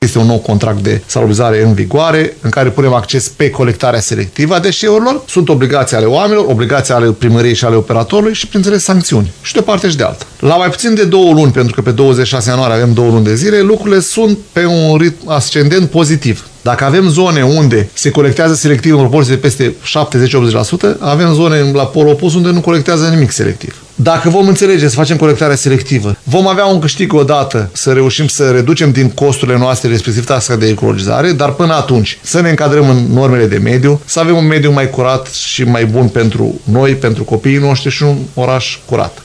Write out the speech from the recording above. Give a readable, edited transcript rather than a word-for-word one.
este un nou contract de salubrizare în vigoare, în care punem acces pe colectarea selectivă a deșeurilor. Sunt obligații ale oamenilor, obligații ale primăriei și ale operatorului și, printre sancțiuni. Și de o parte și de alta. La mai puțin de 2 luni, pentru că pe 26 ianuarie avem 2 luni de zile, lucrurile sunt pe un ritm ascendent pozitiv. Dacă avem zone unde se colectează selectiv în proporție de peste 70-80%, avem zone la polul opus unde nu colectează nimic selectiv. Dacă vom înțelege să facem colectarea selectivă, vom avea un câștig odată să reușim să reducem din costurile noastre, respectiv taxa de ecologizare, dar până atunci să ne încadrăm în normele de mediu, să avem un mediu mai curat și mai bun pentru noi, pentru copiii noștri și un oraș curat.